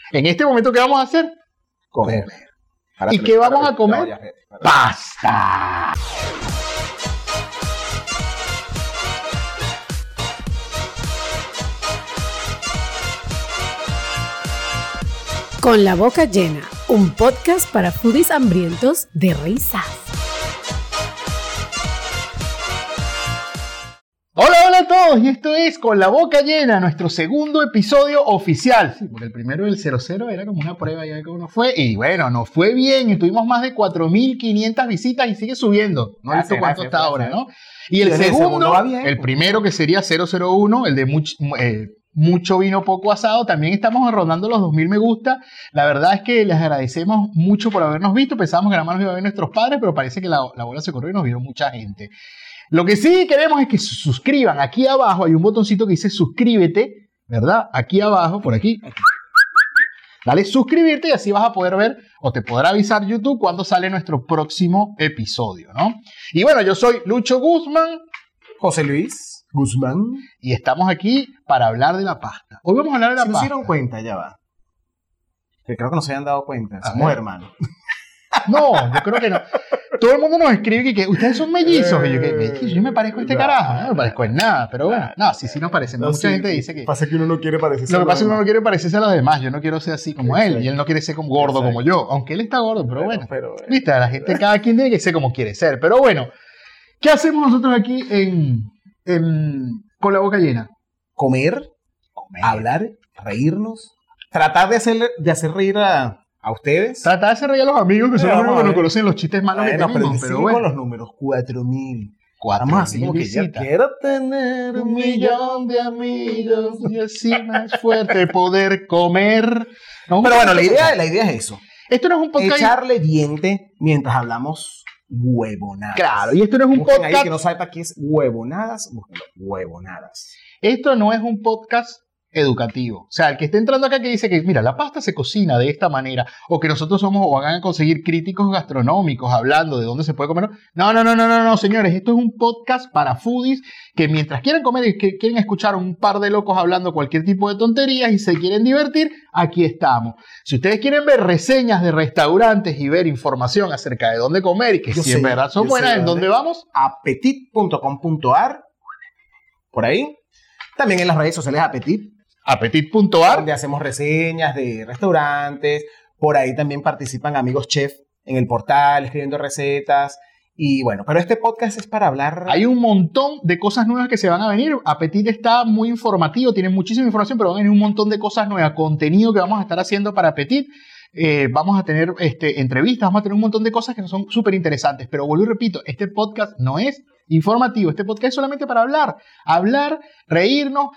En este momento, ¿qué vamos a hacer? Comer. ¿Y qué vamos a comer? ¡Pasta! Con la boca llena, un podcast para foodies hambrientos de risas. Hola a todos, y esto es Con la boca llena, nuestro segundo episodio oficial. Sí, porque el primero del 00 era como una prueba ya de cómo nos fue, y bueno, nos fue bien, y tuvimos más de 4.500 visitas y sigue subiendo. No he visto cuánto está ahora, ¿no? Y el segundo va bien. El primero que sería 001, el de mucho vino, poco asado, también estamos rondando los 2.000 me gusta. La verdad es que les agradecemos mucho por habernos visto. Pensábamos que nada más nos iba a ver nuestros padres, pero parece que la bola se corrió y nos vieron mucha gente. Lo que sí queremos es que se suscriban. Aquí abajo hay un botoncito que dice suscríbete, ¿verdad? Aquí abajo, por aquí. Dale suscribirte y así vas a poder ver o te podrá avisar YouTube cuando sale nuestro próximo episodio, ¿no? Y bueno, yo soy Lucho Guzmán. José Luis Guzmán. Y estamos aquí para hablar de la pasta. Hoy vamos a hablar de la pasta. ¿Se dieron cuenta? Ya va. Que creo que no se hayan dado cuenta. Somos hermanos. No, yo creo que no. Todo el mundo nos escribe que ustedes son mellizos. Y yo me parezco a este carajo. No me parezco en nada. Pero bueno, no, sí nos parecemos. Mucha gente dice que... Pasa que uno no quiere parecerse Lo que pasa es que uno no quiere parecerse a los demás. Yo no quiero ser así como él. Y él no quiere ser como gordo como yo. Aunque él está gordo, pero bueno. Viste, la gente, cada quien tiene que ser como quiere ser. Pero bueno, ¿qué hacemos nosotros aquí con la boca llena? Comer, hablar, reírnos, tratar de hacer reír a ustedes. Tratar de hacer reír a los amigos que son los únicos que nos conocen los chistes malos que tenemos. Pero bueno, con los números 4.000. Vamos así como que ya quiero tener 1.000.000 de amigos y así más fuerte poder comer. No, pero bueno, la idea es eso. Esto no es un podcast. Echarle diente mientras hablamos huevonadas. Claro, y esto no es un podcast. Ahí que no sepa qué es huevonadas, huevonadas. Esto no es un podcast educativo. O sea, el que esté entrando acá que dice que, mira, la pasta se cocina de esta manera, o que nosotros somos o van a conseguir críticos gastronómicos hablando de dónde se puede comer. No, señores, esto es un podcast para foodies que mientras quieran comer y que quieren escuchar un par de locos hablando cualquier tipo de tonterías y se quieren divertir, aquí estamos. Si ustedes quieren ver reseñas de restaurantes y ver información acerca de dónde comer y que si en verdad son buenas, ¿en dónde vamos? Appetit.com.ar. Por ahí. También en las redes sociales Appetit.ar, donde hacemos reseñas de restaurantes. Por ahí también participan amigos chef en el portal, escribiendo recetas. Y bueno, pero este podcast es para hablar... Hay un montón de cosas nuevas que se van a venir. Appetit está muy informativo, tiene muchísima información, pero van a venir un montón de cosas nuevas, contenido que vamos a estar haciendo para Appetit. Vamos a tener entrevistas, vamos a tener un montón de cosas que son súper interesantes. Pero vuelvo y repito, este podcast no es informativo, este podcast es solamente para hablar, reírnos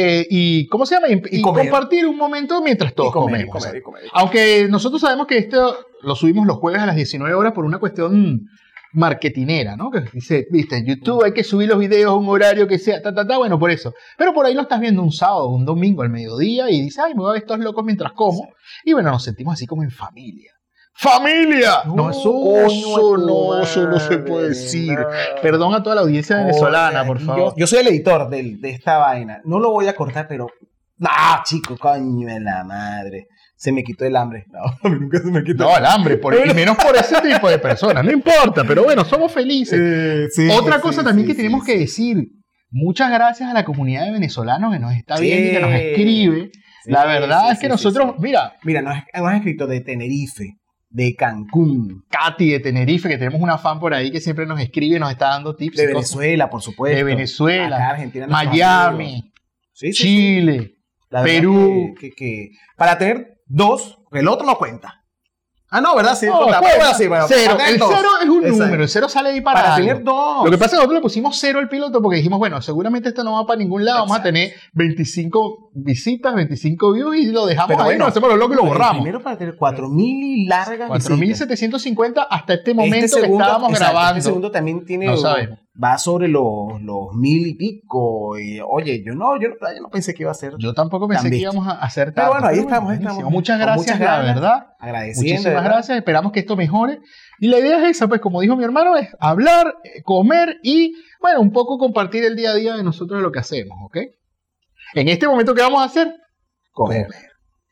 y ¿cómo se llama? Y compartir un momento mientras todos comemos. Comer. Aunque nosotros sabemos que esto lo subimos los jueves a las 19 horas por una cuestión marketinera, ¿no? Que dice, viste, en YouTube hay que subir los videos a un horario que sea, bueno, por eso. Pero por ahí lo estás viendo un sábado, un domingo al mediodía y dices, ay, me voy a ver estos locos mientras como. Y bueno, nos sentimos así como en familia. ¡Familia! No, eso no se puede decir. Perdón a toda la audiencia venezolana, por favor. Yo soy el editor de esta vaina. No lo voy a cortar, pero... ¡Ah, chico, coño de la madre! Se me quitó el hambre. No, a mí nunca se me quitó. No, el hambre, y menos por ese tipo de personas. No importa, pero bueno, somos felices. Otra cosa también que tenemos que decir. Muchas gracias a la comunidad de venezolanos que nos está viendo y que nos escribe. La verdad es que nosotros, mira, nos han escrito de Tenerife, de Cancún, Katy de Tenerife, que tenemos una fan por ahí que siempre nos escribe y nos está dando tips. De Venezuela, por supuesto. De Venezuela, acá, Argentina, Miami, Chile, Perú. Que para tener dos, el otro no cuenta. Ah, no, ¿verdad? Sí, no, bueno, cero. El cero es un número. El cero sale ahí para tener dos. Lo que pasa es que nosotros le pusimos cero al piloto porque dijimos, bueno, seguramente esto no va para ningún lado. Exacto. Vamos a tener 25 visitas, 25 views y lo dejamos ahí. Nos hacemos los locos y lo borramos. Primero para tener 4.000 y largas 4.750 hasta este momento que estábamos grabando. Este segundo también tiene... No sabemos. Va sobre los 1.000 y pico. Y, oye, yo no pensé que iba a ser. Yo tampoco pensé que íbamos a hacer tanto. Pero bueno, ahí estamos. Muchas gracias, la verdad. Agradeciendo. Muchísimas gracias. Esperamos que esto mejore. Y la idea es esa, pues, como dijo mi hermano, es hablar, comer y, bueno, un poco compartir el día a día de nosotros de lo que hacemos, ¿ok? En este momento, ¿qué vamos a hacer? Comer.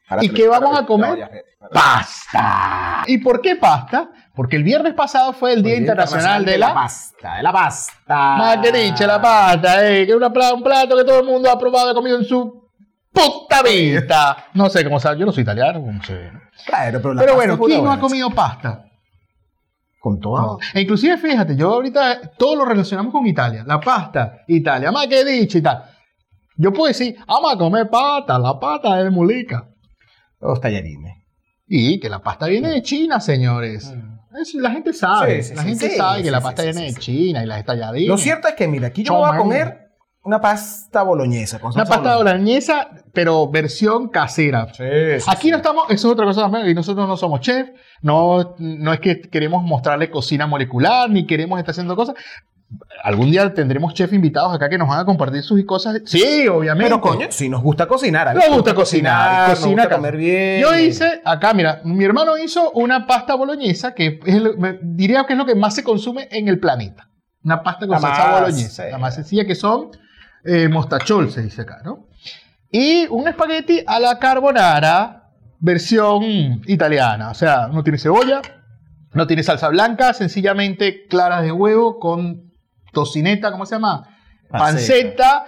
¿Y qué vamos a comer? ¡Pasta! ¿Y por qué pasta? Porque el viernes pasado fue el Día Internacional de la Pasta. De la pasta. Margherita, la pasta, que es un plato que todo el mundo ha probado y ha comido en su puta vida. No sé cómo sabe, yo no soy italiano, no sé. Claro, pero bueno, ¿quién no ha comido pasta? Con todo. No. E inclusive, fíjate, yo ahorita todo lo relacionamos con Italia. La pasta, Italia, más que dicho y tal. Yo puedo decir, vamos a comer pasta, la pasta es mulica. Los tallarines. Y que la pasta viene de China, señores. La gente sabe. Sí, la gente sabe que la pasta viene de China y las tallarines. Lo cierto es que, mira, aquí yo voy a comer una pasta boloñesa. Una pasta boloñesa, pero versión casera. Sí, aquí no estamos, eso es otra cosa también, y nosotros no somos chef, no es que queremos mostrarle cocina molecular, ni queremos estar haciendo cosas. Algún día tendremos chefs invitados acá que nos van a compartir sus cosas. Sí, obviamente. Pero coño, si nos gusta cocinar. Nos gusta cocinar. Nos gusta comer bien. Yo hice, acá mira, mi hermano hizo una pasta boloñesa que diría que es lo que más se consume en el planeta. Una pasta con salsa boloñesa. La más sencilla, que son mostachol, se dice acá, ¿no? Y un espagueti a la carbonara, versión italiana. O sea, no tiene cebolla, no tiene salsa blanca, sencillamente claras de huevo con tocineta, ¿cómo se llama? Panceta,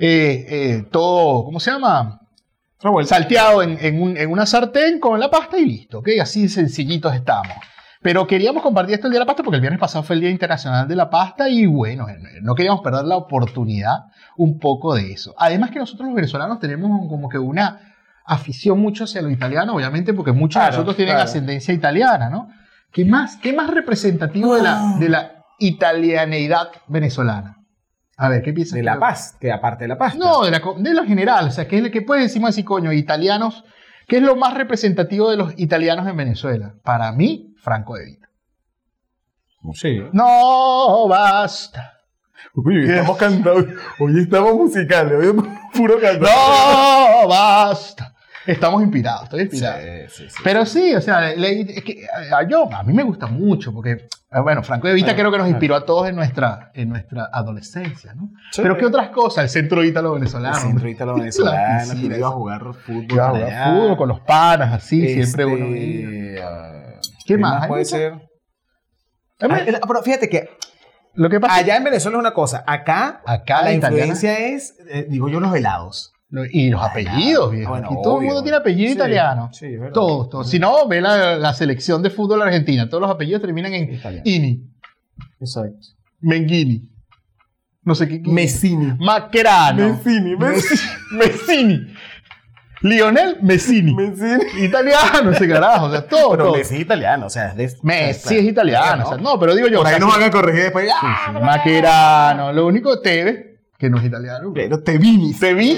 todo, ¿cómo se llama? Salteado en una sartén con la pasta y listo, ¿ok? Así sencillitos estamos. Pero queríamos compartir esto el Día de la Pasta porque el viernes pasado fue el Día Internacional de la Pasta y bueno, no queríamos perder la oportunidad un poco de eso. Además que nosotros los venezolanos tenemos como que una afición mucho hacia lo italiano, obviamente porque muchos de nosotros tienen ascendencia italiana, ¿no? ¿Qué más representativo de la italianeidad venezolana? A ver, ¿qué piensas? De la pasta, que aparte de la pasta. No, de lo general. O sea, ¿qué puedes decirme así, coño? Italianos, ¿qué es lo más representativo de los italianos en Venezuela? Para mí, Franco De Vita. Sí. No basta. Uy, estamos cantando. Hoy estamos musicales, hoy estamos puro cantando. No basta. Estamos inspirados, estoy inspirado. Sí. Pero sí, o sea, es que a mí me gusta mucho porque, bueno, Franco De Vita creo que nos inspiró a todos en nuestra adolescencia, ¿no? Sí. Pero ¿qué otras cosas? El centro ítalo venezolano. El centro ítalo venezolano, que iba a jugar fútbol. Iba a jugar fútbol con los panas, así, siempre uno. ¿Qué más puede ser? Pero fíjate que lo que pasa allá en Venezuela es una cosa, acá la influencia es, digo yo, los helados. Y los apellidos, viejo. Bueno, y todo el mundo tiene apellido italiano. Sí, es verdad. Todos. Si no, ve la selección de fútbol argentina. Todos los apellidos terminan en italiano. Ini. Exacto. Menghini. No sé qué. Messini. Mascherano. Messini. Lionel Messini. Italiano, ese carajo. O sea, todo. Pero Messi es italiano. O sea, Messi es italiano. O sea, no, pero digo yo. Por ahí nos van a corregir después. Mascherano. Lo único, Tevez, que no es italiano. Pero Tevini.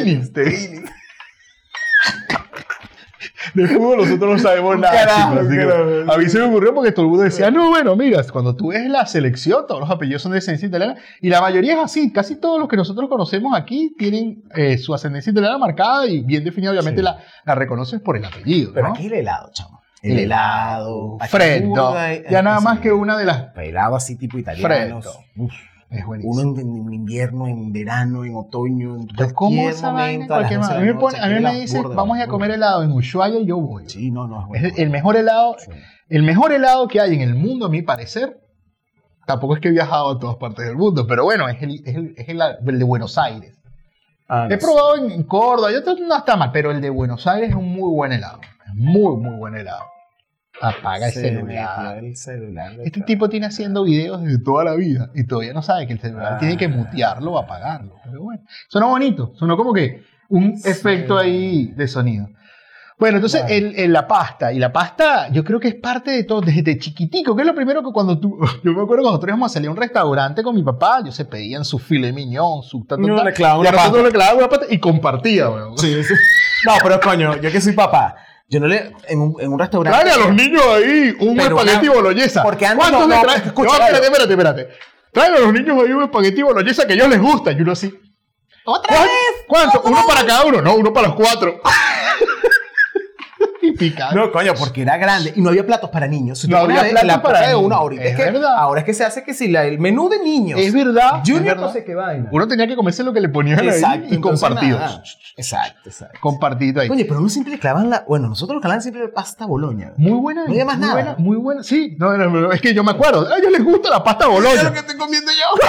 De fútbol nosotros no sabemos nada. Carajo, así que a mí se me ocurrió porque todo el mundo decía, no, bueno, mira, cuando tú ves la selección, todos los apellidos son de ascendencia italiana, y la mayoría es así. Casi todos los que nosotros conocemos aquí tienen su ascendencia italiana marcada y bien definida, obviamente la reconoces por el apellido. Pero ¿no? aquí el helado, chamo. El helado. Freddo. Ya nada más que una de las... Helado así tipo italiano. Es buenísimo. Uno en invierno, en verano, en otoño, en cualquier momento. A mí me dice, vamos a comer helado en Ushuaia y yo voy. Sí, no, es bueno. Es el mejor helado. Sí. El mejor helado que hay en el mundo, a mi parecer. Tampoco es que he viajado a todas partes del mundo, pero bueno, es el de Buenos Aires. He probado en Córdoba, no está mal, pero el de Buenos Aires es un muy buen helado. Es muy, muy buen helado. Apaga el celular. Este tipo tiene haciendo videos desde toda la vida y todavía no sabe que el celular tiene que mutearlo o apagarlo. Pero bueno, sonó bonito, sonó como que un efecto ahí de sonido. Bueno, entonces la pasta, y la pasta yo creo que es parte de todo, desde chiquitico, que es lo primero que yo me acuerdo cuando nosotros íbamos a salir a un restaurante con mi papá, ellos se pedían su filet mignon, su y nosotros le clavábamos una pasta y compartía, weón. Sí. No, pero coño, yo que soy papá, yo no le... En un restaurante... Trae a los niños ahí un espagueti boloñesa. Porque antes ¿cuántos le traen? Espérate. Trae a los niños ahí un espagueti boloñesa que a ellos les gusta. Y uno así... ¿Otra vez? ¿Cuánto? ¿Uno para cada uno? No, uno para los 4. típica. No, coño, porque era grande y no había platos para niños. Si No había platos para de una niños. ahorita. Es verdad. Ahora es que se hace que si el menú de niños. Es verdad. Junior es verdad. no sé qué vaina. Uno tenía que comerse lo que le ponían Exacto, ahí y entonces compartido. nada. Exacto. Compartido ahí. Coño, pero uno siempre le clavan Bueno, nosotros los clavan siempre pasta boloña. Muy buena. No había más muy nada. Buena, muy buena. Sí. No, es que yo me acuerdo. A ellos les gusta la pasta boloña. Es lo que estoy comiendo yo.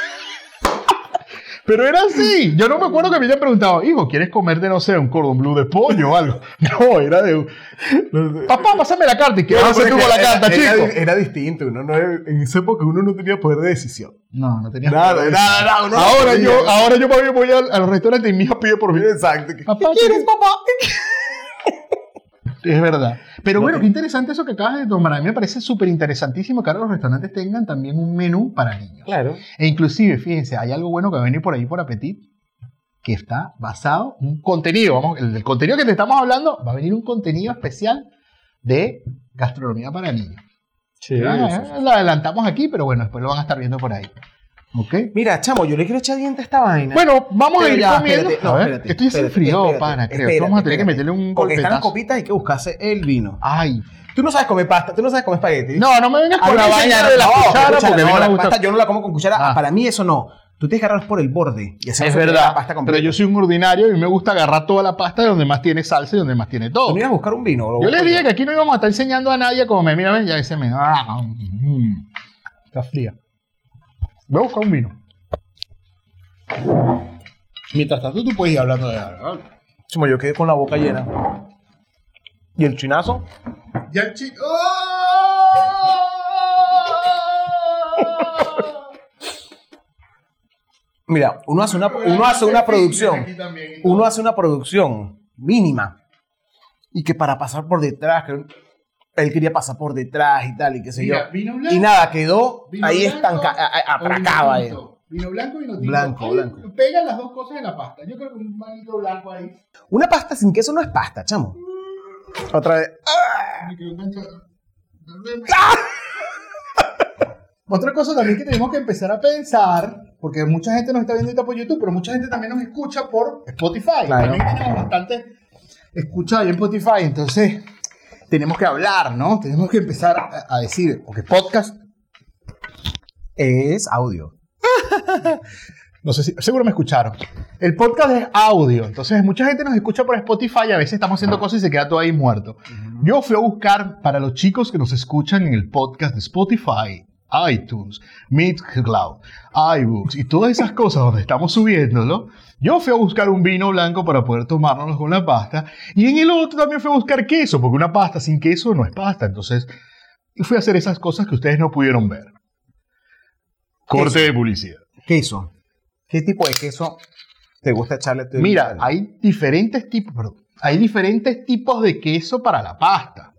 Pero era así. Yo no me acuerdo que me hayan preguntado, hijo, ¿quieres comerte, no sé, un cordon bleu de pollo o algo? No, era de... Papá, pásame la carta. ¿Y qué vas a hacer tú con la carta, chico? Era distinto. En esa época uno no tenía poder de decisión. No tenía Nada. Uno Ahora yo voy a los restaurantes y mi hija pide por mí. Exacto. Papá, ¿Qué quieres, papá? Es verdad. Pero bueno, qué interesante eso que acabas de tomar. A mí me parece súper interesantísimo que ahora los restaurantes tengan también un menú para niños. Claro. E inclusive, fíjense, hay algo bueno que va a venir por ahí por Appetit, que está basado en un contenido. El contenido que te estamos hablando, va a venir un contenido especial de gastronomía para niños. Sí, Lo adelantamos aquí, pero bueno, después lo van a estar viendo por ahí. ¿Ok? Mira, chamo, yo le quiero echar diente a esta vaina. Bueno, vamos a ir ya, comiendo. espérate, no, A ver, espérate, esto ya se espérate, enfrió, espérate, pana, creo. espérate, Vamos a tener que espérate. meterle un Porque están las golpetazo. copitas, hay que buscarse el vino. Ay. Tú no sabes comer pasta, tú no sabes comer espagueti. No me vengas A con mí la me vaina enseñaron de la cuchara, porque a mí no me la gusta. pasta yo no la como con cuchara. Ah. Para mí eso no. Tú tienes que agarrar por el borde. Y Es verdad, pero yo soy un ordinario y a mí me gusta agarrar toda la pasta de donde más tiene salsa y donde más tiene todo. ¿Tú no ibas a buscar un vino? Yo les dije que aquí no íbamos a estar enseñando a nadie a comer. Mira, ven, ya ese menú. Está fría. Voy a buscar un vino. Mientras tanto, tú puedes ir hablando de algo. Chamo, yo quedé con la boca llena. ¿Y el chinazo? Ya el chico. Mira, uno hace una producción. Uno hace una producción mínima. Y que para pasar por detrás, que él quería pasar por detrás y tal, y qué sé yo. Vino blanco, Y nada, quedó vino ahí blanco atracaba ahí. Vino blanco y vino tinto. Blanco, Ahí blanco. Pegan las dos cosas en la pasta. Yo creo que un manito blanco ahí. Una pasta sin queso no es pasta, chamo. Otra vez. Otra cosa también que tenemos que empezar a pensar, porque mucha gente nos está viendo ahorita por YouTube, pero mucha gente también nos escucha por Spotify. Claro. También tenemos bastante escucha ahí en Spotify, entonces tenemos que hablar, ¿no? Tenemos que empezar a decir, porque podcast Es audio. no sé si, seguro me escucharon. El podcast es audio, entonces mucha gente nos escucha por Spotify y a veces estamos haciendo cosas y se queda todo ahí muerto. Yo fui a buscar para los chicos que nos escuchan en el podcast de Spotify, iTunes, Mixcloud, iBooks y todas esas cosas donde estamos subiéndolo. Yo fui a buscar un vino blanco para poder tomárnoslo con la pasta y en el otro también fui a buscar queso, porque una pasta sin queso no es pasta. Entonces fui a hacer esas cosas que ustedes no pudieron ver. Corte de publicidad. Queso. ¿Qué tipo de queso te gusta echarle? Mira, hay diferentes tipos de queso para la pasta.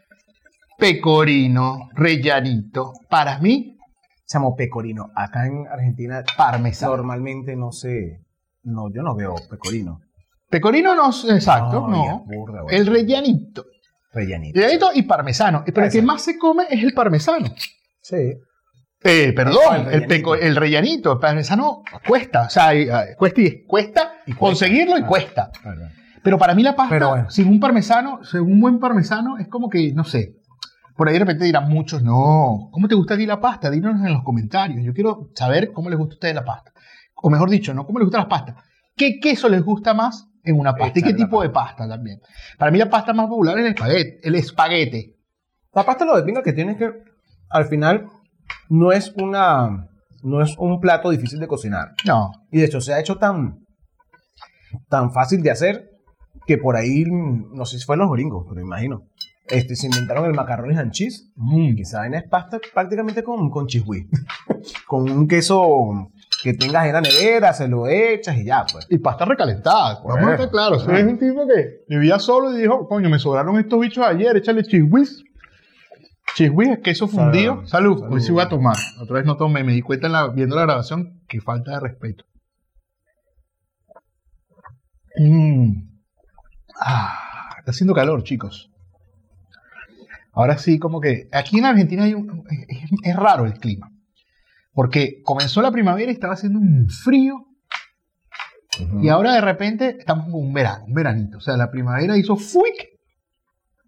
Pecorino, rellanito. Para mí, Chamo, pecorino. Acá en Argentina parmesano. normalmente no sé. No, yo no veo pecorino. Pecorino no, exacto, Ay, no. es burda, güey. El rellanito. Rellanito. Rellanito y parmesano. Pero el que más se come es el parmesano. Sí. Perdón, El rellanito. el rellanito. El parmesano cuesta. O sea, cuesta Y cuesta. conseguirlo y cuesta. Pero para mí la pasta, Pero bueno. sin un buen parmesano, es como que, no sé. Por ahí de repente dirán muchos, no, ¿cómo te gusta a ti la pasta? Díganos en los comentarios. Yo quiero saber cómo les gusta a ustedes la pasta. O mejor dicho, no cómo les gusta las pastas. ¿Qué queso les gusta más en una pasta? ¿Y qué tipo de pasta también? Para mí la pasta más popular es el espaguete. La pasta lo de pinga que tiene es que al final no es un plato difícil de cocinar. No. Y de hecho se ha hecho tan fácil de hacer que por ahí, no sé si fue los gringos, pero imagino. Se inventaron el macarrones and cheese. Que saben es pasta prácticamente con cheese whiz. Con un queso que tengas en la nevera, se lo echas y ya, pues. Y pasta recalentada. Vamos a estar claros. Es un tipo que vivía solo y dijo, coño, me sobraron estos bichos ayer, échale cheese whiz. Cheese whiz es queso fundido. Salud. Hoy sí voy a tomar. Otra vez no tomé. Me di cuenta viendo la grabación que falta de respeto. Está haciendo calor, chicos. Ahora sí, como que aquí en Argentina es raro el clima. Porque comenzó la primavera y estaba haciendo un frío. Y ahora de repente estamos con un veranito. O sea, la primavera hizo ¡fuic!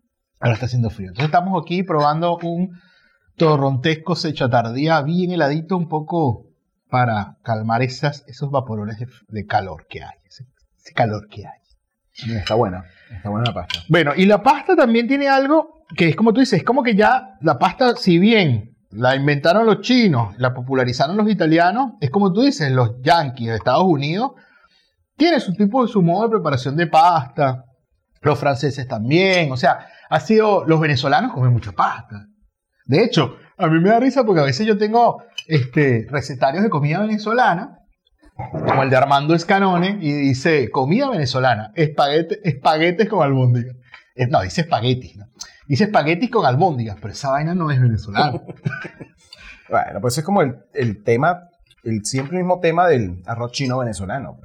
Ahora está haciendo frío. Entonces estamos aquí probando un torrontés cosecha tardía bien heladito, un poco para calmar esos vaporones de calor que hay. Ese calor que hay. Está buena la pasta. Bueno, y la pasta también tiene algo que es como tú dices, es como que ya la pasta, si bien la inventaron los chinos, la popularizaron los italianos, es como tú dices, los yanquis de Estados Unidos tienen su modo de preparación de pasta, los franceses también, o sea, los venezolanos comen mucha pasta. De hecho, a mí me da risa porque a veces yo tengo recetarios de comida venezolana, como el de Armando Escanone, y dice, comida venezolana, espaguetes con albóndigas. No, dice espaguetis, ¿no? Dice espaguetis con albóndigas, pero esa vaina no es venezolana. Bueno, pues es como el tema, el siempre mismo tema del arroz chino venezolano.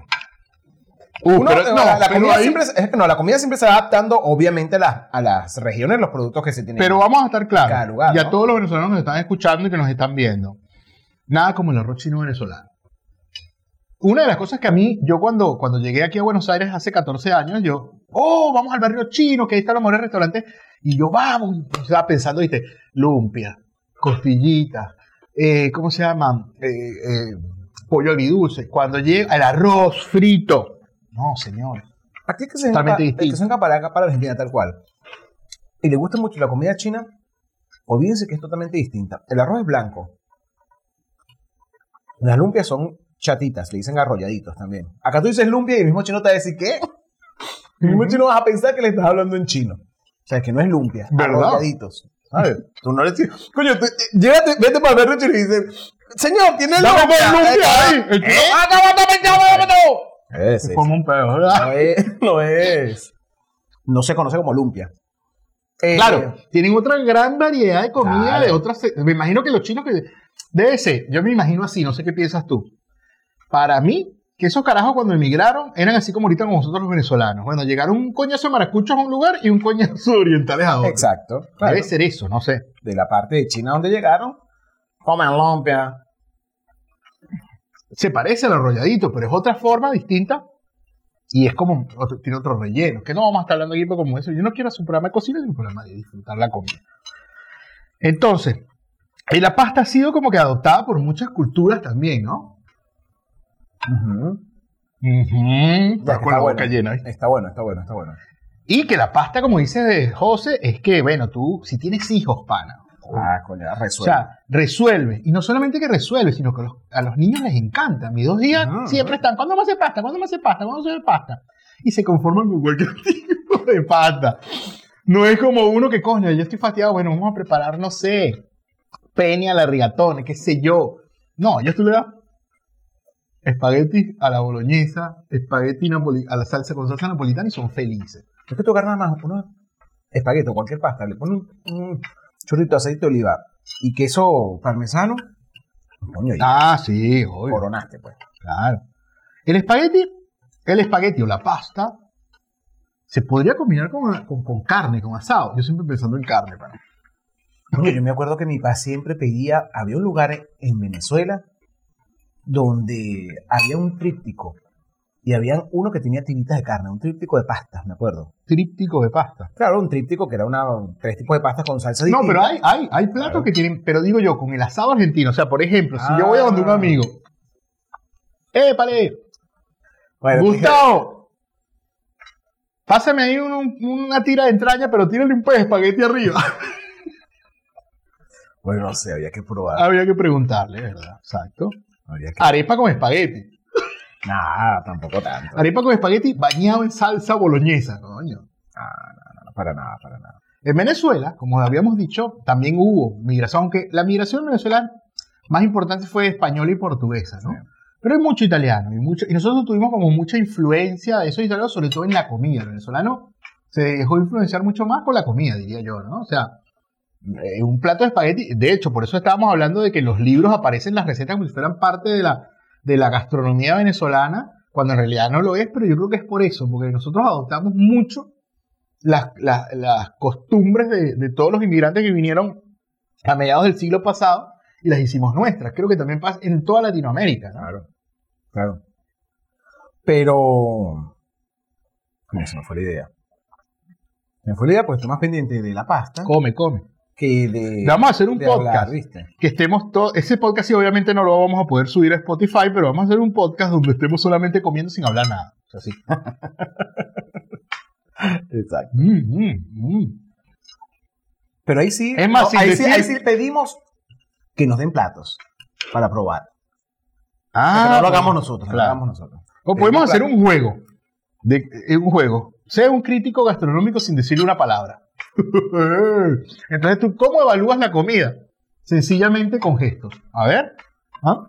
La comida siempre se va adaptando, obviamente, a las regiones, los productos que se tienen. Pero vamos a estar claros, cada lugar, y a ¿no? todos los venezolanos que nos están escuchando y que nos están viendo, nada como el arroz chino venezolano. Una de las cosas que a mí, yo cuando llegué aquí a Buenos Aires hace 14 años, vamos al barrio chino, que ahí están los mejores restaurantes, y yo, vamos, estaba pensando, viste, lumpia, costillitas, ¿cómo se llaman? Pollo agridulce. Cuando llega el arroz frito. No, señor. Aquí es que se enca para Argentina, tal cual. Y le gusta mucho la comida china, olvídense que es totalmente distinta. El arroz es blanco. Las lumpias son chatitas, le dicen arrolladitos también. Acá tú dices lumpia y el mismo chino te va a decir, ¿qué? El mismo chino vas a pensar que le estás hablando en chino. O sea, que no es lumpia, ¿verdad? Arrolladitos. ¿Sabes? Tú no le dices, coño, vete para el barrio chino y dices, señor, tiene lumpia ahí. El chino, Es como un pedo, ¿verdad? No es. No se conoce como lumpia. Claro, tienen otra gran variedad de comida, claro, de otras. Me imagino que los chinos debe ser, yo me imagino así, no sé qué piensas tú. Para mí, que esos carajos cuando emigraron eran así como ahorita como nosotros los venezolanos. Bueno, llegaron un coñazo de maracuchos a un lugar y un coñazo de orientales a otro. Exacto. Debe Claro. ser eso, no sé. De la parte de China donde llegaron, comen lumpia. Se parece al arrolladito, pero es otra forma distinta y es como, tiene otro relleno. Que no vamos a estar hablando aquí como eso. Yo no quiero hacer un programa de cocina, sino un programa de disfrutar la comida. Entonces, la pasta ha sido como que adoptada por muchas culturas también, ¿no? Está con la boca llena. ¿Eh? Está bueno. Y que la pasta, como dice José, es que, bueno, tú, si tienes hijos, pana. Coño, O resuelve. sea, resuelve. Y no solamente que resuelve, sino que a los niños les encanta. Mis 2 días siempre están, ¿cuándo me hace pasta? ¿Cuándo me hace pasta? ¿Cuándo se hace pasta? Y se conforman con cualquier tipo de pasta. No es como uno que, coño, yo estoy fastidiado, bueno, vamos a preparar, no sé, pene a la rigatone, qué sé yo. No, yo estoy le das espagueti a la boloñesa, espagueti a la salsa con salsa napolitana y son felices. Es que tú agarras nada más unos espaguetis o cualquier pasta, le pones un chorrito de aceite de oliva y queso parmesano. Coño, y Sí, obvio. coronaste, pues. Claro. El espagueti o la pasta se podría combinar con carne, con asado. Yo siempre pensando en carne, pana. Coño, yo me acuerdo que mi papá siempre pedía, había un lugar en Venezuela donde había un tríptico y había uno que tenía tiritas de carne, un tríptico de pastas, me acuerdo. Tríptico de pasta. Claro, un tríptico que era 3 tipos de pastas con salsa No, distinta. pero hay platos que tienen, pero digo yo, con el asado argentino. O sea, por ejemplo, si yo voy a donde un amigo, ¡épale! Bueno, Gustavo, pásame ahí una tira de entraña, pero tírale un pez de espagueti arriba. Bueno, no sé, había que probar. Había que preguntarle, ¿verdad? Exacto. Había que... Arepa con espagueti. Nah, tampoco tanto. Arepa con espagueti bañado en salsa boloñesa, coño. No, para nada. En Venezuela, como habíamos dicho, también hubo migración, aunque la migración en Venezuela más importante fue española y portuguesa, ¿no? Sí. Pero hay mucho italiano y nosotros tuvimos como mucha influencia de esos italianos, sobre todo en la comida. El venezolano se dejó influenciar mucho más por la comida, diría yo, ¿no? O sea, un plato de espagueti, de hecho, por eso estábamos hablando de que en los libros aparecen las recetas como si fueran parte de la gastronomía venezolana, cuando en realidad no lo es, pero yo creo que es por eso, porque nosotros adoptamos mucho las costumbres de todos los inmigrantes que vinieron a mediados del siglo pasado y las hicimos nuestras. Creo que también pasa en toda Latinoamérica, ¿no? Claro. Pero... Eso no fue la idea. Me fue la idea porque estoy más pendiente de la pasta Come. que de... Vamos a hacer un de podcast. hablar, ¿viste? Que estemos todos. Ese podcast sí, obviamente no lo vamos a poder subir a Spotify, pero vamos a hacer un podcast donde estemos solamente comiendo sin hablar nada. O sea, sí. Exacto. Pero ahí sí, Es más, sin ahí, decir- ahí sí pedimos que nos den platos para probar. Ah, que no lo hagamos nosotros, claro. O podemos hacer un juego. Un juego. Sea un crítico gastronómico sin decirle una palabra. Entonces, ¿tú cómo evalúas la comida? Sencillamente con gestos. A ver. ¿Ah?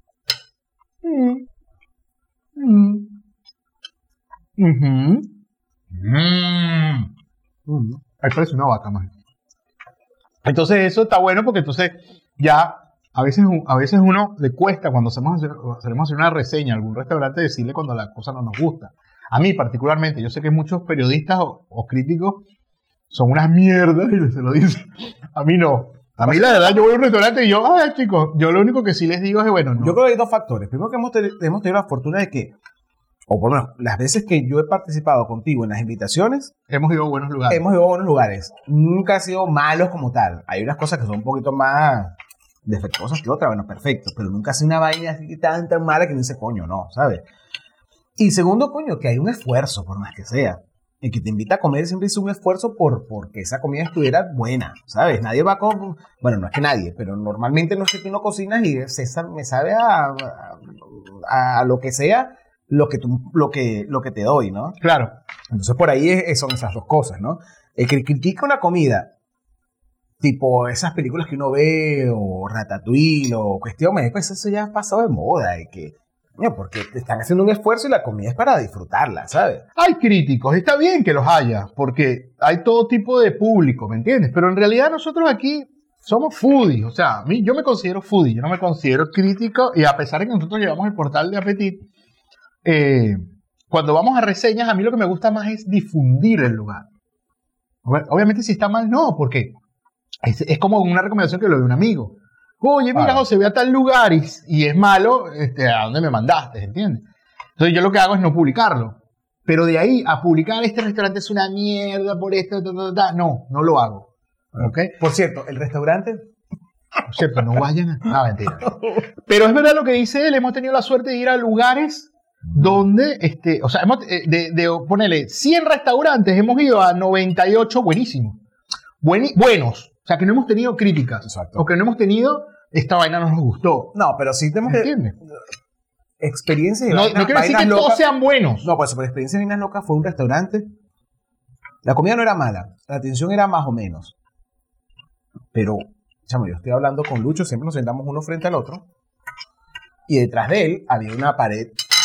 Ahí parece una vaca, man. Entonces eso está bueno porque entonces ya a veces uno le cuesta cuando hacemos una reseña a algún restaurante decirle cuando la cosa no nos gusta. A mí particularmente, yo sé que muchos periodistas o críticos son unas mierdas y se lo dicen. A mí no. A mí la verdad yo voy a un restaurante y yo, chicos, yo lo único que sí les digo es bueno, no. Yo creo que hay dos factores. Primero que hemos tenido la fortuna de que, o por lo menos las veces que yo he participado contigo en las invitaciones, hemos ido a buenos lugares. hemos ido a buenos lugares. Nunca ha sido malos como tal. Hay unas cosas que son un poquito más defectuosas que otras, bueno, perfecto, pero nunca ha sido una vaina así tan mala que no dice coño, no, ¿sabes? Y segundo, coño, que hay un esfuerzo, por más que sea. El que te invita a comer siempre hizo un esfuerzo porque esa comida estuviera buena, ¿sabes? Nadie va con... Bueno, no es que nadie, pero normalmente no es que tú no cocinas y me sabe a lo que sea lo que te doy, ¿no? Claro. Entonces por ahí son esas dos cosas, ¿no? El que critica una comida, tipo esas películas que uno ve, o Ratatouille, o Cuestión, pues eso ya ha pasado de moda, y que... porque te están haciendo un esfuerzo y la comida es para disfrutarla, ¿sabes? Hay críticos, está bien que los haya, porque hay todo tipo de público, ¿me entiendes? Pero en realidad nosotros aquí somos foodies, o sea, yo me considero foodie, yo no me considero crítico, y a pesar de que nosotros llevamos el portal de Appetit, cuando vamos a reseñas, a mí lo que me gusta más es difundir el lugar. Obviamente si está mal, no, porque es como una recomendación que lo de un amigo. Oye, mira, José, ve a tal lugar y es malo, ¿a dónde me mandaste? ¿Entiendes? Entonces yo lo que hago es no publicarlo. Pero de ahí a publicar este restaurante es una mierda por esto, no lo hago. ¿Ok? Por cierto, el restaurante... Por cierto, no vayan a... No, mentira. Pero es verdad lo que dice él, hemos tenido la suerte de ir a lugares donde, o sea, ponele 100 restaurantes, hemos ido a 98 buenísimos. Buenos. O sea, que no hemos tenido críticas. Exacto. O que no hemos tenido, esta vaina no nos gustó. No, pero sí tenemos que... ¿Entiendes? Experiencias de No quiere decir que todos sean buenos. No, pues por experiencia de vainas locas fue un restaurante. La comida no era mala, la atención era más o menos. Pero, chamo, yo estoy hablando con Lucho, siempre nos sentamos uno frente al otro. Y detrás de él había una pared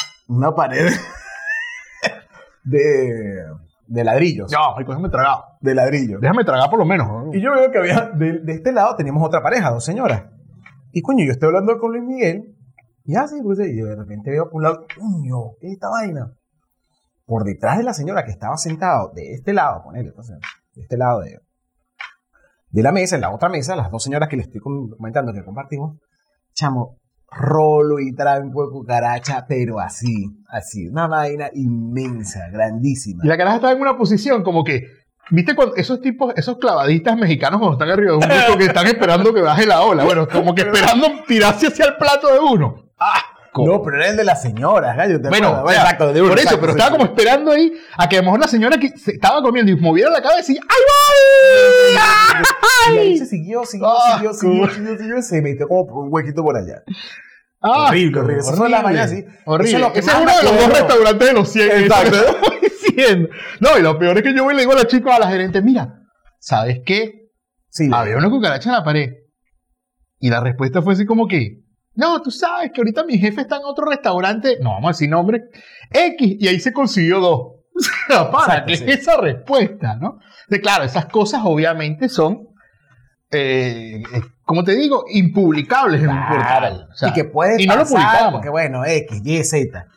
de ladrillos. No, déjame tragar. De ladrillos. Déjame tragar por lo menos. ¿No? Y yo veo que había, de este lado teníamos otra pareja, dos señoras. Y coño, yo estoy hablando con Luis Miguel. Y así, pues, y de repente veo por un lado, coño, ¿qué es esta vaina? Por detrás de la señora que estaba sentado de este lado, ponele, entonces, de este lado de la mesa, en la otra mesa, las dos señoras que les estoy comentando que compartimos, chamo, rolo y trampo de cucaracha, pero así, una vaina inmensa, grandísima. Y la caraja estaba en una posición como que, ¿viste cuando esos clavadistas mexicanos cuando están arriba de un busto que están esperando que baje la ola? Bueno, como que esperando tirarse hacia el plato de uno. No, pero era el de las señoras, gallo. Bueno, exacto, de uno. Por eso, pero estaba como esperando ahí a que a lo mejor la señora que se estaba comiendo y moviera la cabeza y ¡ay, voy! Y ahí se siguió, y se metió como por un huequito por allá. Horrible. Eso fue la mañana así. Horrible. Ese es uno de los dos restaurantes de los 100. Exacto. No, y lo peor es que yo voy y le digo a la chica, a la gerente, mira, ¿sabes qué? Sí, había una cucaracha en la pared. Y la respuesta fue así como que, no, tú sabes que ahorita mi jefe está en otro restaurante, no vamos a decir nombre, X, y ahí se consiguió 2. O sea, para que esa respuesta, ¿no? Claro, esas cosas obviamente son, como te digo, impublicables en un portal. O sea, y que puede y no pasar, lo publicamos. porque bueno, X, Y, Z.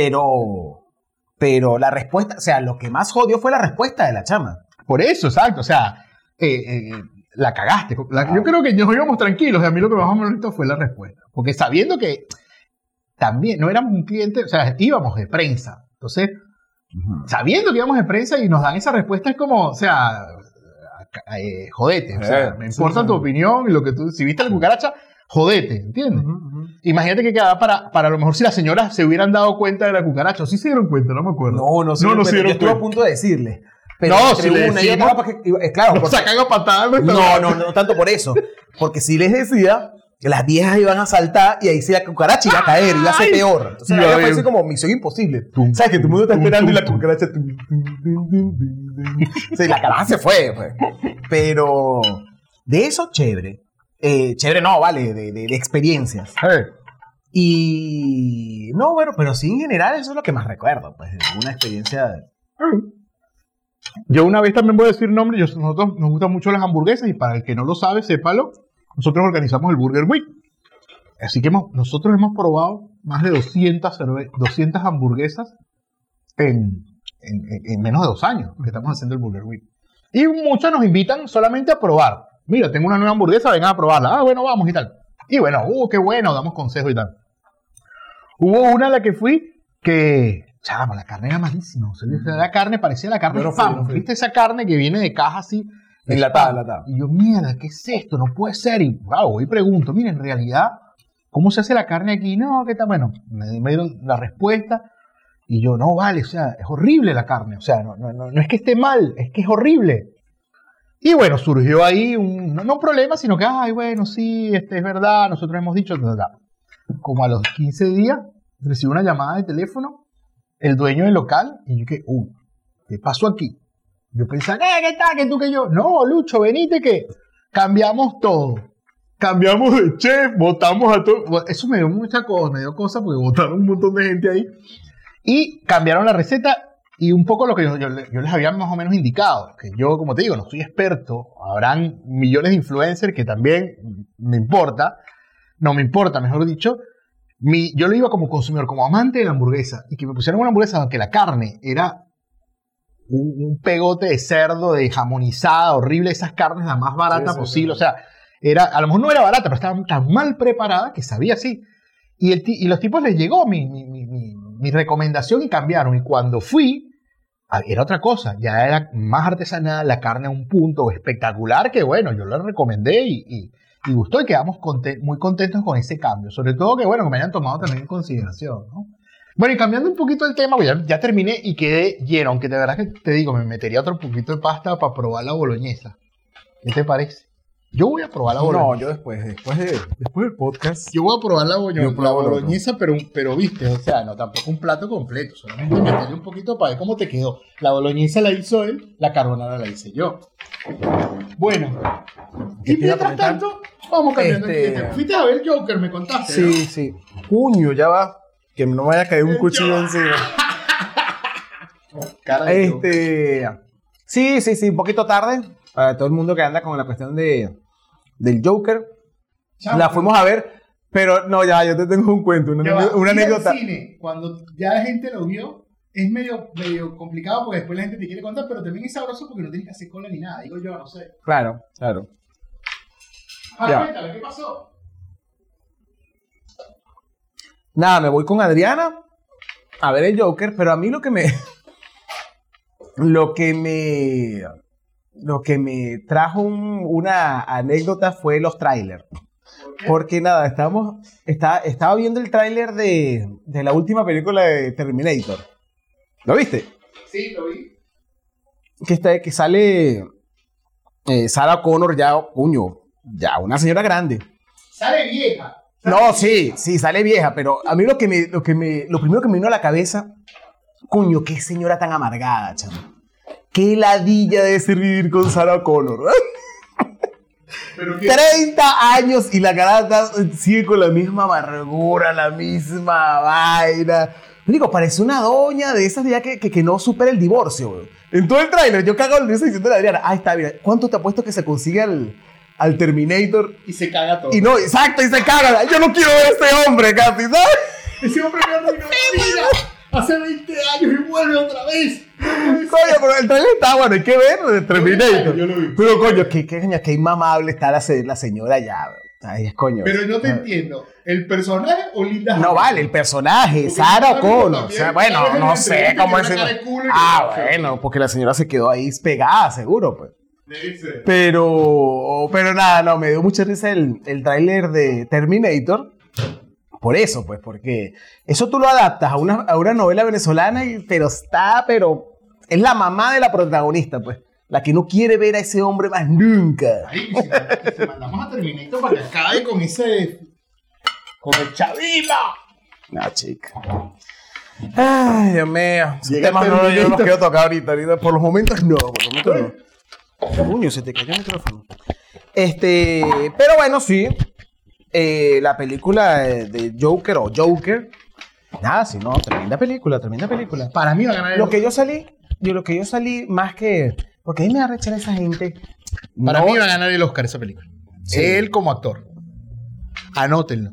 Pero la respuesta, o sea, lo que más jodió fue la respuesta de la chama. Por eso, exacto, o sea, la cagaste. Yo creo que nos íbamos tranquilos y a mí lo que más me molestó fue la respuesta. Porque sabiendo que también no éramos un cliente, o sea, íbamos de prensa. Entonces, Sabiendo que íbamos de prensa y nos dan esa respuesta es como, o sea, jodete. O sea, me importa tu opinión y lo que tú, si viste la cucaracha, jodete, ¿entiendes? Imagínate que quedaba para a lo mejor si las señoras se hubieran dado cuenta de la cucaracha, o sí se dieron cuenta, no me acuerdo. No se dieron cuenta. Yo estuve a punto de decirle. Pero no, si le una y otra, claro, nos sacan a patadas. No tanto por eso. Porque si les decía que las viejas iban a saltar y ahí sí la cucaracha iba a caer, iba a ser peor. Entonces me parece como misión imposible. ¿Sabes? Que todo el mundo está esperando y la cucaracha... Sí, la caraja se fue. Pues. Pero de eso, chévere. Chévere no, vale, de experiencias. Y... No, bueno, pero sí en general eso es lo que más recuerdo. Pues una experiencia... Yo una vez también voy a decir nombre, nosotros nos gustan mucho las hamburguesas y para el que no lo sabe, sépalo, nosotros organizamos el Burger Week. Así que nosotros hemos probado más de 200 hamburguesas en menos de 2 años que estamos haciendo el Burger Week. Y muchas nos invitan solamente a probar. Mira, tengo una nueva hamburguesa, vengan a probarla. Ah, bueno, vamos y tal. Y bueno, qué bueno, damos consejos y tal. Hubo una a la que fui que... Chama, la carne era malísima. O sea, la carne parecía la carne de Spam. ¿Viste esa carne que viene de caja así? Enlatada. Y yo, mierda, ¿qué es esto? No puede ser. Y voy y pregunto, mira, en realidad, ¿cómo se hace la carne aquí? No, ¿qué tal? Bueno, me dieron la respuesta. Y yo, no, vale, o sea, es horrible la carne. O sea, no es que esté mal, es que es horrible. Y bueno, surgió ahí no un problema, sino que, ay, bueno, sí, es verdad, nosotros hemos dicho, como a los 15 días, recibí una llamada de teléfono, el dueño del local, y yo que, ¿qué pasó aquí? Yo pensaba, ¿qué tal? ¿Que tú que yo? No, Lucho, venite que cambiamos todo. Cambiamos de chef, votamos a todo. Eso me dio mucha cosa, porque votaron un montón de gente ahí. Y cambiaron la receta y un poco lo que yo les había más o menos indicado. Que yo, como te digo, no soy experto. Habrán millones de influencers que también no me importa, mejor dicho. Yo lo iba como consumidor, como amante de la hamburguesa, y que me pusieron una hamburguesa donde la carne era un pegote de cerdo, de jamonizada, horrible, esas carnes la más barata posible. Sí. O sea, a lo mejor no era barata, pero estaba tan mal preparada que sabía así. Y los tipos les llegó mi recomendación y cambiaron. Y cuando fui, era otra cosa. Ya era más artesanal, la carne a un punto espectacular que, bueno, yo la recomendé y gustó y quedamos muy contentos con ese cambio. Sobre todo que, bueno, que me hayan tomado también en consideración, ¿no? Bueno, y cambiando un poquito el tema, pues ya terminé y quedé lleno. Aunque de verdad que te digo, me metería otro poquito de pasta para probar la boloñesa. ¿Qué te parece? Yo voy a probar la boloñesa. No, yo después del podcast. Yo voy a probar la boloñesa, pero viste, o sea, no tampoco un plato completo. Solamente meterle un poquito para ver cómo te quedó. La boloñesa la hizo él, la carbonara la hice yo. Bueno, y mientras tanto, vamos cambiando. Fuiste a ver Joker, me contaste. Sí. Junio, ya va. Que no me vaya a caer un cuchillo encima. Sí, un poquito tarde. Para todo el mundo que anda con la cuestión del Joker. Chao, la fuimos a ver, pero no, ya, yo te tengo un cuento, una anécdota. El cine, cuando ya la gente lo vio, es medio complicado porque después la gente te quiere contar, pero también es sabroso porque no tienes que hacer cola ni nada, digo yo, no sé. Claro. Cuéntale, ¿qué pasó? Nada, me voy con Adriana a ver el Joker, pero a mí lo que me trajo una anécdota fue los trailers. Porque nada, estaba viendo el tráiler de la última película de Terminator. ¿Lo viste? Sí, lo vi. Que sale Sarah Connor ya una señora grande. Sale vieja. No, sí, sale vieja, pero a mí lo primero que me vino a la cabeza, coño, qué señora tan amargada, chamo. Qué ladilla de vivir con Sarah Connor. 30 años y la cara sigue con la misma amargura, la misma vaina. Digo, parece una doña de esas ya que no supera el divorcio, güey. En todo el tráiler, yo cago en el diciendo a Adriana, ahí está, mira, ¿cuánto te apuesto que se consigue al Terminator? Y se caga todo. Y no, exacto, y se caga. Yo no quiero ver a ese hombre, casi, ¿sabes? Ese hombre me arruinó la vida hace 20 años y vuelve otra vez. Coño, pero el trailer está bueno, hay que ver el Terminator. Yo lo vi. Pero coño, qué inmamable está la señora ya. Ay, es coño. Pero no te entiendo. ¿El personaje o Linda Hamilton? No vale, el personaje, Porque Sarah Linda Hamilton O'Connor. O también, sea, bueno, ¿sabes? no sé cómo es. Tiene una cara de culo y Bueno, porque la señora se quedó ahí pegada, seguro, pues. Dice. Pero nada, no, me dio mucha risa el tráiler de Terminator. Por eso, pues, porque eso tú lo adaptas a una novela venezolana, pero es la mamá de la protagonista, pues. La que no quiere ver a ese hombre más nunca. Ahí, si mandamos a Terminator para que acabe con con el chavismo. No, chica. Ay, Dios mío. Esos Llega temas yo Terminator. no los quiero tocar ahorita. Por los momentos no. Coño, se te cayó el micrófono. Pero bueno, sí. La película de Joker o Joker. Nada, si no, tremenda película. Para mí va a ganar Lo que yo salí más que... Porque a mí me da rechazar esa gente. Para No- mí va a ganar el Oscar esa película. Sí. Él como actor. Anótenlo.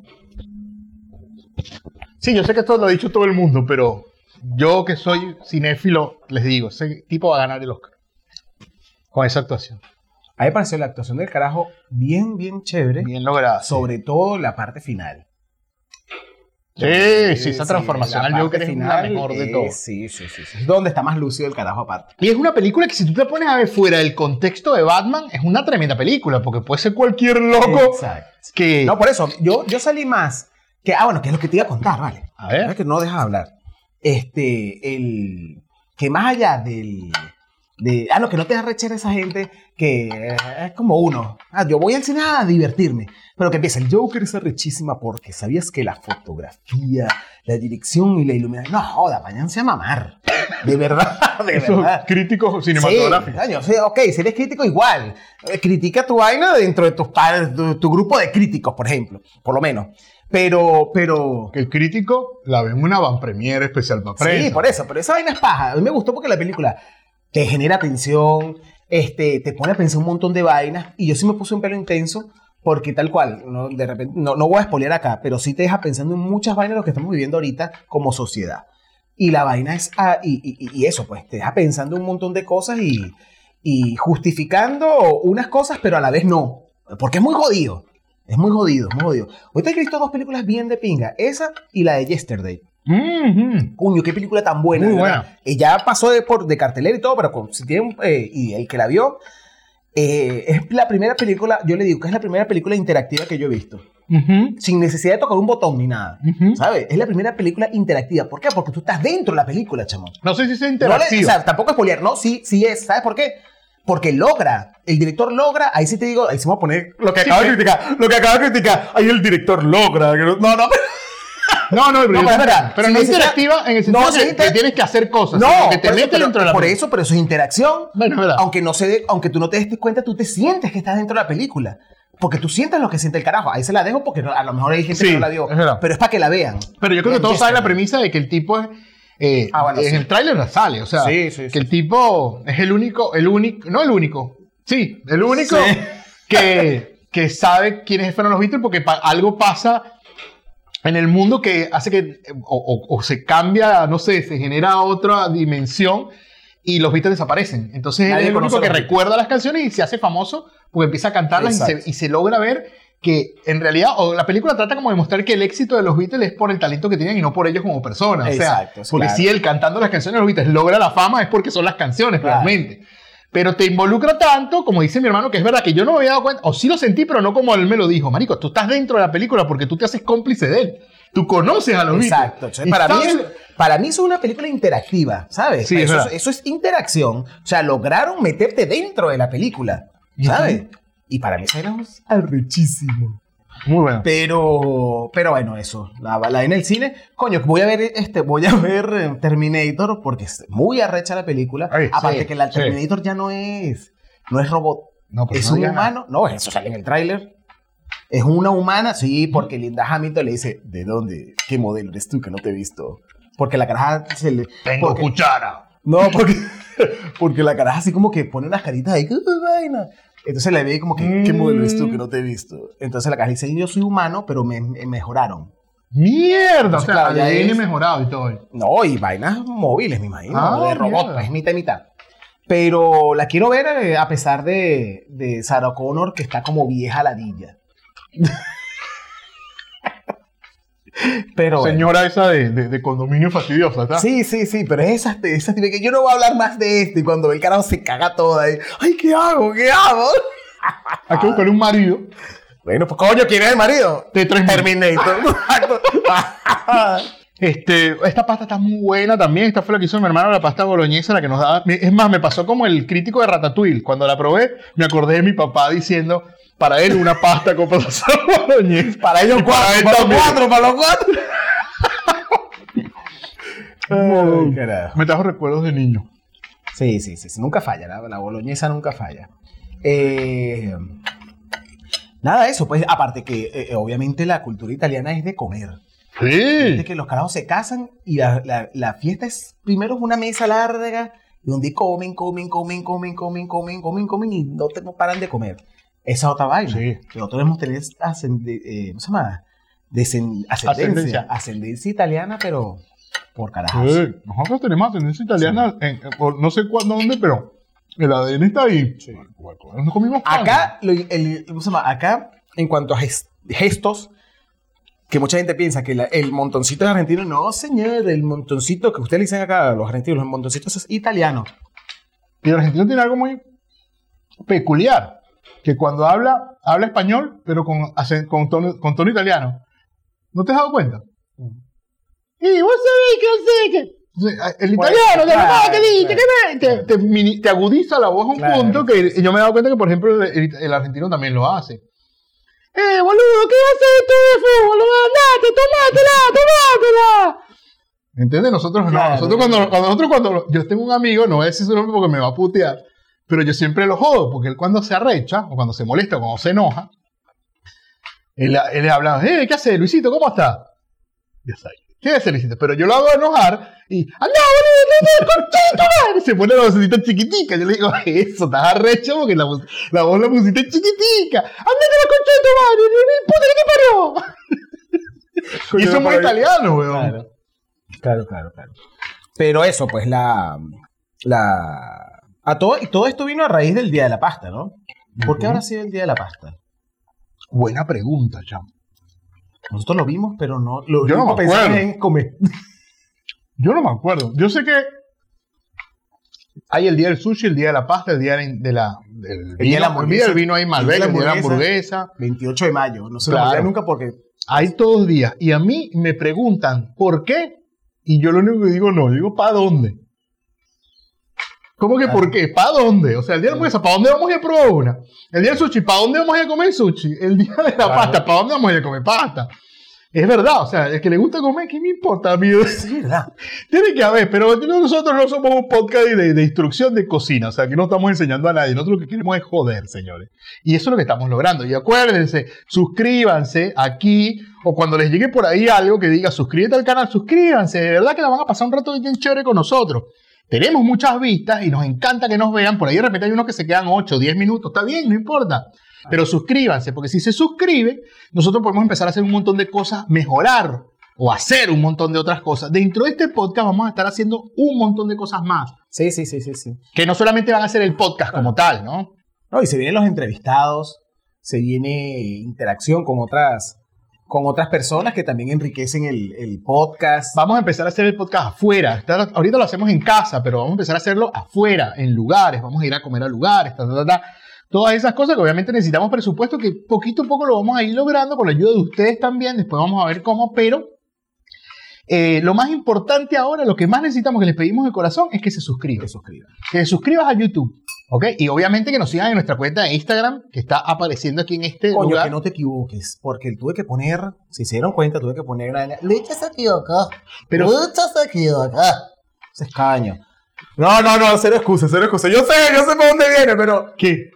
Sí, yo sé que esto lo ha dicho todo el mundo, pero yo que soy cinéfilo, les digo, ese tipo va a ganar el Oscar. Con esa actuación. A mí me pareció la actuación del carajo bien chévere. Bien lograda. Sobre todo la parte final. Sí, esa Sí, transformación la al Joker parte es la final, mejor de todo. Sí. Es donde está más lúcido el carajo aparte. Y es una película que si tú te pones a ver fuera del contexto de Batman, es una tremenda película, porque puede ser cualquier loco Exacto. que... No, por eso, yo salí más que... bueno, que es lo que te iba a contar, ¿vale? A ver. Es que no dejas hablar. Que más allá no, que no te da rechera esa gente que es como uno. Yo voy al cine a divertirme. Pero que empieza, el Joker es arrechísima porque sabías que la fotografía, la dirección y la iluminación... No, joda, váyanse a mamar. De verdad, de Esos verdad. críticos Sí, cinematográficos. coño, sí, ok, si eres crítico igual. Critica tu vaina dentro de tus padres, tu grupo de críticos, por ejemplo. Por lo menos. Pero... Que el crítico la ve en una van premiere especial para prensa. Sí, por eso. Pero esa vaina es paja. A mí me gustó porque la película te genera tensión, te pone a pensar un montón de vainas. Y yo sí me puse un pelo intenso porque tal cual, de repente, no voy a spoilear acá, pero sí te deja pensando en muchas vainas de lo que estamos viviendo ahorita como sociedad. Y la vaina es... y eso, pues, te deja pensando un montón de cosas y justificando unas cosas, pero a la vez no. Porque es muy jodido. Es muy jodido. Ahorita he visto dos películas bien de pinga. Esa y la de Yesterday. Coño, qué película tan buena. Muy ¿verdad? buena. Ya pasó de cartelera y todo, pero si tienen... y el que la vio... es la primera película... Yo le digo que es la primera película interactiva que yo he visto. Sin necesidad de tocar un botón ni nada. ¿Sabes? Es la primera película interactiva. ¿Por qué? Porque tú estás dentro de la película, chamo. No sé si es No interactivo. o sea, tampoco es spoilear, no, sí es. ¿Sabes por qué? Porque el director logra, ahí sí te digo, ahí sí vamos a poner lo que acabo de criticar. Ahí el director logra. No. No, pero es verdad. Pero Si no necesita- interactiva en el sentido No, que, sí, que tienes que hacer cosas. No, sino que te por eso, mete dentro de la película. pero eso es interacción. Bueno, es verdad. Aunque tú no te des cuenta, tú te sientes que estás dentro de la película. Porque tú sientes lo que siente el carajo. Ahí se la dejo porque a lo mejor hay gente Sí, que no la vio. es verdad. Pero es para que la vean. Pero yo creo que Bien, todos saben la Yesterday. premisa de que el tipo es... Bueno, en sí. el tráiler la sale, o sea, Sí, que el tipo es el único, no el único, sí, el único Sí. que sabe quiénes fueron los Beatles porque algo pasa en el mundo que hace que o se cambia, no sé, se genera otra dimensión y los Beatles desaparecen. Entonces él Nadie es el único conoce que a los Beatles. recuerda las canciones y se hace famoso porque empieza a cantarlas Exacto. y se logra ver que en realidad, o la película trata como de mostrar que el éxito de los Beatles es por el talento que tienen y no por ellos como personas. Exacto, o sea, porque claro. si él cantando las canciones de los Beatles logra la fama es porque son las canciones, Claro. realmente. Pero te involucra tanto, como dice mi hermano, que es verdad que yo no me había dado cuenta, o sí lo sentí, pero no como él me lo dijo. Marico, tú estás dentro de la película porque tú te haces cómplice de él. Tú conoces a los Exacto. Beatles. Entonces, Y para mí eso es una película interactiva, ¿sabes? Sí, es verdad. Eso es interacción. O sea, lograron meterte dentro de la película, ¿sabes? Y para mí eso era arrechísimo. Muy bueno. Pero bueno, eso. La en el cine. Coño, voy a ver Terminator porque es muy arrecha la película. Ay, Aparte sí, que la sí. Terminator ya no es robot. No, pero Es no un digas nada. humano. No, eso sale en el tráiler. Es una humana, sí, porque Linda Hamilton le dice, ¿de dónde? ¿Qué modelo eres tú que no te he visto? Porque la caraja se le... Tengo porque- cuchara. No, porque la caraja así como que pone unas caritas ahí, ¿qué vaina? Entonces le ve como que, ¿qué modelo eres tú que no te he visto? Entonces la caraja dice, yo soy humano, pero me mejoraron. Mierda. Entonces, O sea, claro, ya ADN es- mejorado y todo. No, y vainas móviles, me imagino, Ah, de robot, mierda. es mitad y mitad. Pero la quiero ver a pesar de Sarah Connor, que está como vieja ladilla. Pero bueno. Señora esa de condominio fastidiosa, ¿está? Sí, pero es esa tipo que yo no voy a hablar más de esto y cuando ve el carajo se caga toda y, ay, ¿qué hago? Hay que buscarle un marido. Bueno, pues coño, ¿quién es el marido? De 3 Terminator. Esta pasta está muy buena también. Esta fue la que hizo mi hermano, la pasta boloñesa, la que nos daba. Es más, me pasó como el crítico de Ratatouille. Cuando la probé, me acordé de mi papá diciendo, para él una pasta con pasta boloñesa. Para ellos para los cuatro. Ay, carajo. Me trajo recuerdos de niño. Sí, nunca falla, la boloñesa nunca falla. Nada de eso, pues aparte que obviamente la cultura italiana es de comer. Sí. Es de que los carajos se casan y la fiesta es primero una mesa larga donde comen y no paran de comer. Esa otra vaina. Sí. Nosotros debemos tener ascendencia italiana, pero por carajos. Sí. Nosotros tenemos ascendencia italiana, por no sé dónde, pero el ADN está ahí. Sí. Nos comimos pan. Acá, en cuanto a gestos, que mucha gente piensa que el montoncito es argentino. No, señor, el montoncito que ustedes le dicen acá, los argentinos, los montoncitos es italiano. Y el argentino tiene algo muy peculiar, que cuando habla español, pero con tono italiano. ¿No te has dado cuenta? Y vos sabés que el italiano, te agudiza la voz a un punto que yo me he dado cuenta que, por ejemplo, el argentino también lo hace. Boludo, ¿qué haces tú de fútbol? Andate, tomátela. ¿Entiendes? Nosotros no. Claro. Nosotros cuando yo tengo un amigo, no voy a decir su nombre porque me va a putear, pero yo siempre lo jodo, porque él cuando se arrecha, o cuando se molesta, o cuando se enoja, él le habla, ¿qué haces, Luisito? ¿Cómo estás? Ya sabes. ¿Qué haces, Luisito? Pero yo lo hago enojar y, ¡anda, boludo, conchito, madre! Se pone la vocecita chiquitica. Yo le digo, eso, estás arrecho porque la voz la pusiste chiquitica. ¡Ándate la concha de tu madre! ¡Puta que te parió! Y eso es muy italiano, weón. Claro. Pero eso, pues todo esto vino a raíz del Día de la Pasta, ¿no? ¿Por qué habrá sido el Día de la Pasta? Buena pregunta, chamo. Nosotros lo vimos, pero no... Yo no me pensamos acuerdo. en comer. Yo no me acuerdo. Yo sé que hay el día del sushi, el día de la pasta, el día del vino ahí Malbec, el día de la hamburguesa. 28 de mayo. No se lo Claro. olvida nunca porque... Hay todos los días. Y a mí me preguntan, ¿por qué? Y yo lo único que digo, no. Yo digo, ¿para dónde? ¿Cómo que por qué? ¿Para dónde? O sea, el día de la hamburguesa, ¿para dónde vamos a ir a probar una? El día del sushi, ¿para dónde vamos a ir a comer sushi? El día de la pasta, ¿para dónde vamos a ir a comer pasta? Es verdad, o sea, el que le gusta comer, ¿qué me importa, amigo? Es verdad. Tiene que haber, pero nosotros no somos un podcast de instrucción de cocina, o sea, que no estamos enseñando a nadie, nosotros lo que queremos es joder, señores. Y eso es lo que estamos logrando. Y acuérdense, suscríbanse aquí, o cuando les llegue por ahí algo que diga, suscríbete al canal, suscríbanse, de verdad que la van a pasar un rato bien chévere con nosotros. Tenemos muchas vistas y nos encanta que nos vean, por ahí de repente hay unos que se quedan 8 o 10 minutos, está bien, no importa. Pero suscríbanse, porque si se suscriben, nosotros podemos empezar a hacer un montón de cosas, mejorar o hacer un montón de otras cosas. Dentro de este podcast vamos a estar haciendo un montón de cosas más. Sí. Que no solamente van a ser el podcast como tal, ¿no? No, y se vienen los entrevistados, se viene interacción con otras personas que también enriquecen el podcast. Vamos a empezar a hacer el podcast afuera. Ahorita lo hacemos en casa, pero vamos a empezar a hacerlo afuera, en lugares. Vamos a ir a comer a lugares, Todas esas cosas que obviamente necesitamos presupuesto, que poquito a poco lo vamos a ir logrando con la ayuda de ustedes también. Después vamos a ver cómo, pero lo más importante ahora, lo que más necesitamos, que les pedimos de corazón, es que se suscriban. Que se suscribas a YouTube, ¿ok? Y obviamente que nos sigan en nuestra cuenta de Instagram, que está apareciendo aquí en este lugar. Que no te equivoques, porque tuve que poner, si se dieron cuenta, Lucha se equivocó. Pero Lucha se equivocó. Se escaño. No, cero excusa. Yo sé por dónde viene, pero... ¿qué?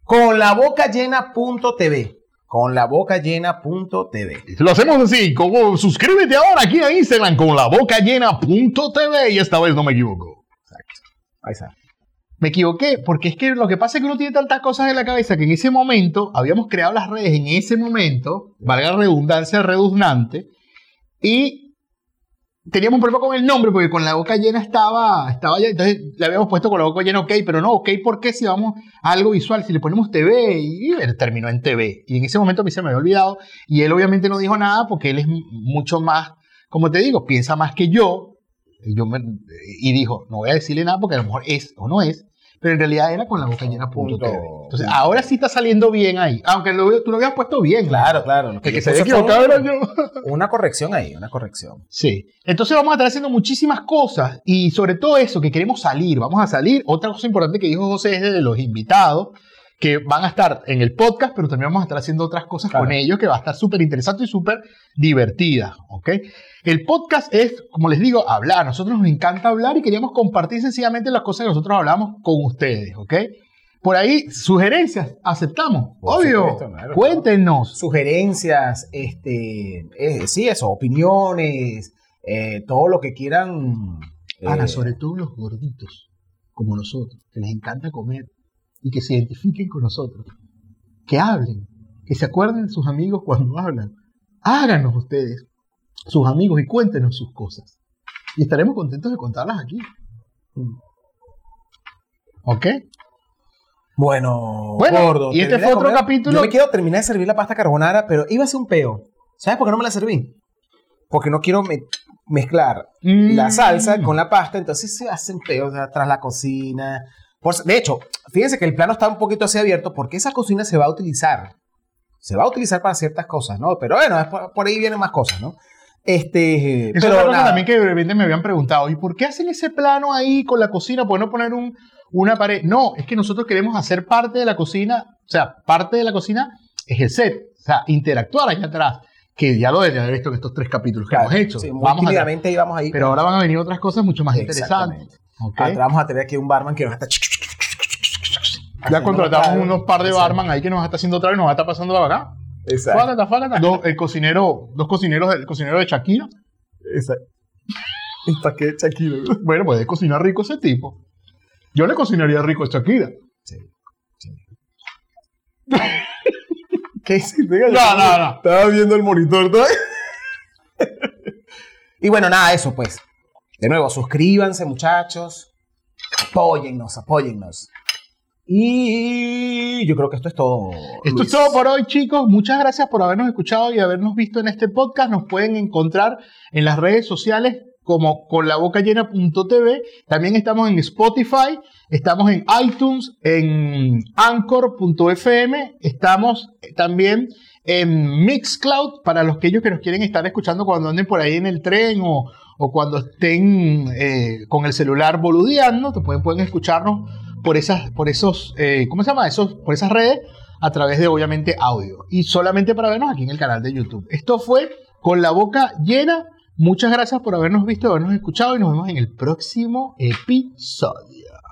Conlabocallena.tv. Conlabocallena.tv. Lo hacemos así, suscríbete ahora aquí a Instagram, conlabocallena.tv, y esta vez no me equivoco. Exacto. Ahí está. Me equivoqué, porque es que lo que pasa es que uno tiene tantas cosas en la cabeza que en ese momento habíamos creado las redes en ese momento, valga la redundancia redundante, y teníamos un problema con el nombre, porque con la boca llena estaba ya, entonces le habíamos puesto con la boca llena OK, pero no OK, ¿por qué si vamos a algo visual? Si le ponemos TV, y terminó en TV. Y en ese momento a mí se me había olvidado, y él obviamente no dijo nada, porque él es mucho más, como te digo, piensa más que yo, y dijo, no voy a decirle nada porque a lo mejor es o no es, pero en realidad era con la boca llena.tv. Entonces, ahora sí está saliendo bien ahí. Aunque tú lo habías puesto bien. Claro. El que se había equivocado era yo. Una corrección ahí, una corrección. Sí. Entonces vamos a estar haciendo muchísimas cosas. Y sobre todo eso, que queremos salir. Vamos a salir. Otra cosa importante que dijo José es de los invitados, que van a estar en el podcast, pero también vamos a estar haciendo otras cosas con ellos, que va a estar súper interesante y súper divertida. ¿Ok? El podcast es, como les digo, hablar. A nosotros nos encanta hablar y queríamos compartir sencillamente las cosas que nosotros hablamos con ustedes, ¿ok? Por ahí, sugerencias, aceptamos. Obvio, supuesto, claro, cuéntenos. Sugerencias, sí, eso, opiniones, todo lo que quieran. Ana, sobre todo los gorditos, como nosotros, que les encanta comer y que se identifiquen con nosotros. Que hablen, que se acuerden de sus amigos cuando hablan. Háganos ustedes sus amigos y cuéntenos sus cosas. Y estaremos contentos de contarlas aquí. ¿Ok? Bueno, gordo. Y este fue otro capítulo. Yo me quiero terminar de servir la pasta carbonara, pero iba a ser un peo. ¿Sabes por qué no me la serví? Porque no quiero mezclar la salsa con la pasta, entonces se hacen peos tras la cocina. De hecho, fíjense que el plano está un poquito así abierto porque esa cocina se va a utilizar. Se va a utilizar para ciertas cosas, ¿no? Pero bueno, por ahí vienen más cosas, ¿no? Eso es otra cosa también que de repente me habían preguntado, ¿y por qué hacen ese plano ahí con la cocina? ¿Por qué no poner una pared? No, es que nosotros queremos hacer parte de la cocina, o sea, parte de la cocina es el set, o sea, interactuar allá atrás, que ya lo debería haber visto en estos 3 capítulos que hemos hecho. Sí, tímidamente íbamos ahí. Pero ahora van a venir otras cosas mucho más interesantes. Okay. Vamos a tener aquí un barman que nos está... Ya contratamos unos par de barman ahí que nos está haciendo otra vez y nos va a estar pasando para acá. Exacto. Fácata. Dos cocineros de Shakira. Exacto. ¿Y para qué Shakira? Bueno, puede cocinar rico ese tipo. Yo le cocinaría rico a Shakira. Sí. ¿Qué hiciste? No. Estaba viendo el monitor todavía. Y bueno, nada, eso pues. De nuevo, suscríbanse, muchachos. Apóyennos. Y yo creo que esto es todo. Esto es todo por hoy, chicos. Muchas gracias por habernos escuchado y habernos visto en este podcast. Nos pueden encontrar en las redes sociales como conlabocallena.tv. También estamos en Spotify, estamos en iTunes, en Anchor.fm. Estamos también en Mixcloud para aquellos que nos quieren estar escuchando cuando anden por ahí en el tren o cuando estén con el celular boludeando. Pueden escucharnos por esas redes a través de, obviamente, audio. Y solamente para vernos aquí en el canal de YouTube. Esto fue Con la Boca Llena. Muchas gracias por habernos visto, habernos escuchado y nos vemos en el próximo episodio.